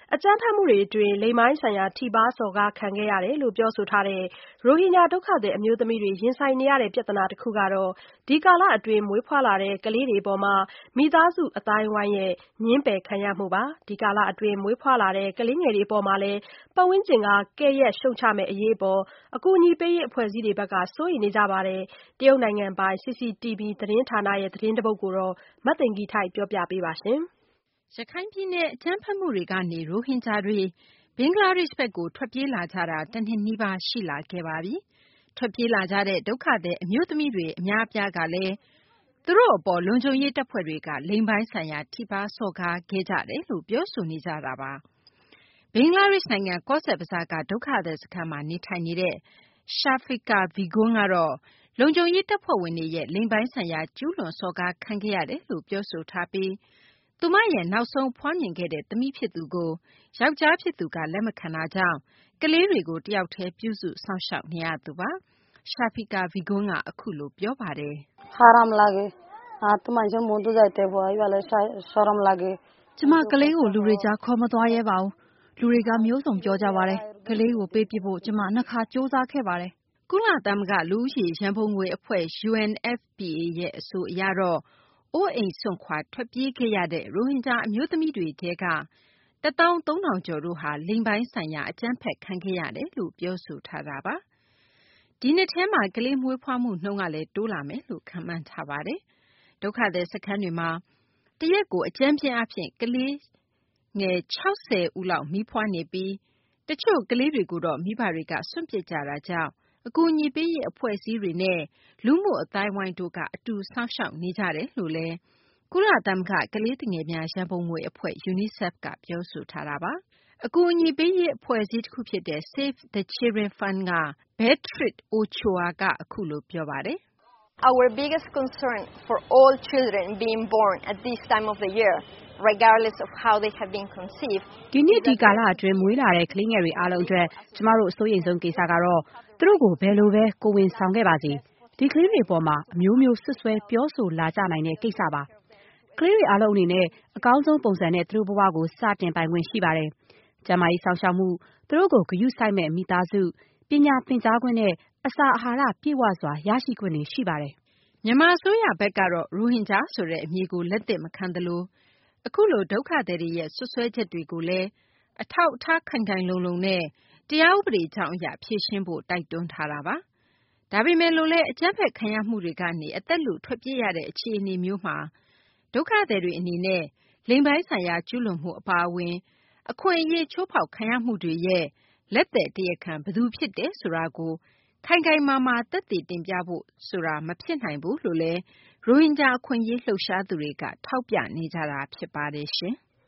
အကြမ်းဖက်မှုတွေအတွင်းလိင်ပိုင်းဆိုင်ရာထိပါးစော်ကားခံခဲ့ရတယ်လို့ပြောဆိုထားတဲ့ရိုဟင်ဂျာဒုက္ခသည်အမျိုးသမီးတွေရင်ဆိုင်နေရတဲ့ပြဿနာတခုကတော့ဒီကာလအတွင်းမွေးဖွားလာတဲ့ကလေးတွေအပေါ်မိသားစုအသိုင်းအဝိုင်းရဲ့ငြင်းပယ်ခံရမှုပါဒီကာလအတွင်းမွေးဖွားလာတဲ့ကလေးငယ်တွေအပေါ်လည်းပတ်ဝန်းကျင်ကကဲ့ရဲ့ရှုတ်ချမယ့်အရေးအပေါ်အကူအညီပေးရေးအဖွဲ့အစည်းတွေဘက်ကစိုးရိမ်နေကြပါတယ်တရုတ်နိုင်ငံပိုင် CCTV သတင်းဌာနရဲ့သတင်းတပုဒ်ကိုမသိင်္ဂီထိုက်ပြောပြပေးပါရှင်ရခိုင်ပြည်နယ်အကြမ်းဖက်မှုတွေကနေရိုဟင်ဂျာတွေဘင်္ဂလားဒေ့ရှ်ဘက်ကိုထွက်ပြေးလာကြတာတနှစ်နီးပါးရှိလာခဲ့ပါပြီ။ထွက်ပြေးလာကြတဲ့ဒုက္ခသည်အမျိုးသမီးတွေအများအပြားကလည်းသူတို့အပေါ်လုံခြုံရေးတပ်ဖွဲ့တွေကလိင်ပိုင်းဆိုင်ရာထိပါးစော်ကားခဲ့ကြတယ်လို့ပြောဆိုနေကြတာပါ။ဘင်္ဂလားဒေ့ရှ်နိုင်ငံကော့ဆက်ဘဇားကဒုက္ခသည်စခန်းမှာနေထိုင်နေတဲ့ Shafiqah Vigon ကတော့လုံခြုံရေးတပ်ဖွဲ့ဝင်တွေရဲ့လိင်ပိုင်းဆိုင်ရာကျူးလွန်စော်ကားခံခဲ့ရတယ်လို့ပြောဆိုထားပြီးသူမရဲ့နောက်ဆုံးဖွားမြင်ခဲ့တဲ့သမီးဖြစ်သူကိုယောက်ျားဖြစ်သူကလက်မခံတာကြောင့်ကလေးတွေကိုတယောက်တည်းပြုစုစောင့်ရှောက်နေရသူပါ။ Shafiqah Vigon ကအခုလိုပြောပါတယ်။ "Haram lage তোমার মন তো যাইতে ভয় বলে শরম লাগে ကျမကလေးကိုလူတွေကြားခေါ်မသွားရဲပါဘူးလူတွေကမျိုးစုံပြောကြပါတယ်ကလေးကိုပေးပစ်ဖို့ကျမနှစ်ခါစူးစမ်းခဲ့ပါတယ်ကုလသမဂ္ဂလူဦးရေရန်ပုံငွေအဖွဲ့ UNFPA ရဲ့အဆိုအရတော့အိုးအိမ်စွန့်ခွာထွက်ပြေးခဲ့ရတဲ့ရိုဟင်ဂျာအမျိုးသမီးတွေထဲက13000ကျော်တို့ဟာလိင်ပိုင်းဆိုင်ရာအကြမ်းဖက်ခံခဲ့ရတယ်လို့ပြောဆိုထားတာပါ။ဒီနှစ်ထဲမှာကလေးမွေးဖွားမှုနှုန်းကလည်းတိုးလာမယ်လို့ခန့်မှန်းထားပါတယ်။ဒုက္ခသည်စခန်းတွေမှာတရက်ကိုအကြမ်းဖျင်းအားဖြင့်ကလေးငယ်60ဦးလောက်မီးဖွားနေပြီးတချို့ကလေးတွေကိုတော့မိဘတွေကစွန့်ပစ်ကြတာကြောင့်အကူအညီပေးရေးအဖွဲ့အစည်းတွေနဲ့လူမှုအသိုင်းအဝိုင်းတို့ကအတူစောင့်ရှောက်နေကြတယ်လို့လည်းကုလသမဂ္ဂကလေးသူငယ်များရန်ပုံငွေအဖွဲ့ UNICEF ကပြောဆိုထားတာပါ။အကူအညီပေးရေးအဖွဲ့အစည်းတခုဖြစ်တဲ့ Save the Children Fund က Beatrice Ochoa ကအခုလိုပြောပါတယ်။ Our biggest concern for all children being born at this time of the year regardless of how they have been conceived ဒီနှစ်ဒီကာလအတွင်းမွေးလာတဲ့ကလေးငယ်တွေအားလုံးအတွက်ကျမတို့အစိုးရိမ်ဆုံးကိစ္စကတော့သူတို့ကိုဘယ်လိုပဲကိုဝင်ဆောင်ခဲ့ပါစေဒီကလေးတွေပေါ်မှာအမျိုးမျိုးဆွဆွဲပြောဆိုလာကြနိုင်တဲ့ကိစ္စပါကလေးတွေအားလုံးအနေနဲ့အကောင်းဆုံးပုံစံနဲ့သူတို့ဘဝကိုစတင်ပိုင်ခွင့်ရှိပါတယ်ကျန်းမာရေးဆောင်ရှောက်မှုသူတို့ကိုဂရုစိုက်မဲ့မိသားစုပညာသင်ကြားခွင့်နဲ့အစာအာဟာရပြည့်ဝစွာရရှိခွင့်တွေရှိပါတယ်မြန်မာအစိုးရဘက်ကတော့ရိုဟင်ဂျာဆိုတဲ့အမည်ကိုလက်သင့်မခံသလိုအခုလိုဒုက္ခသည်တွေရဲ့ဆွဆွဲချက်တွေကိုလည်းအထောက်အထားခိုင်ခိုင်လုံလုံနဲ့တရားဥပဒေကြောင်းအရဖြေရှင်းဖို့တိုက်တွန်းထားတာပါ။ဒါပေမဲ့လို့လည်းအကြမ်းဖက်ခံရမှုတွေကနေအသက်လုထွက်ပြေးရတဲ့အခြေအနေမျိုးမှာဒုက္ခသည်တွေအနေနဲ့လိင်ပိုင်းဆိုင်ရာကျူးလွန်မှုအပါအဝင်အခွင့်အရေးချိုးဖောက်ခံရမှုတွေရဲ့လက်သည်တရားခံဘယ်သူဖြစ်တယ်ဆိုတာကိုခိုင်ခိုင်မာမာသက်သေတင်ပြဖို့ဆိုတာမဖြစ်နိုင်ဘူးလို့လည်းရိုဟင်ဂျာအခွင့်အရေးလှုပ်ရှားသူတွေကထောက်ပြနေကြတာဖြစ်ပါတယ်ရှင်။